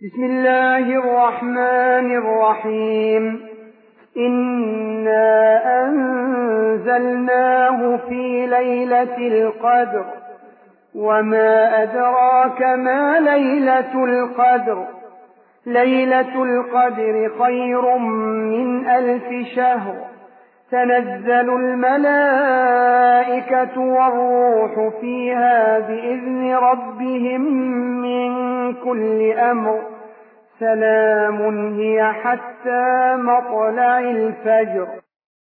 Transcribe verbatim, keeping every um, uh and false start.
بسم الله الرحمن الرحيم إنا أنزلناه في ليلة القدر وما أدراك ما ليلة القدر ليلة القدر خير من ألف شهر تنزل الملائكة والروح فيها بإذن ربهم من كل أمر سلام هي حتى مطلع الفجر.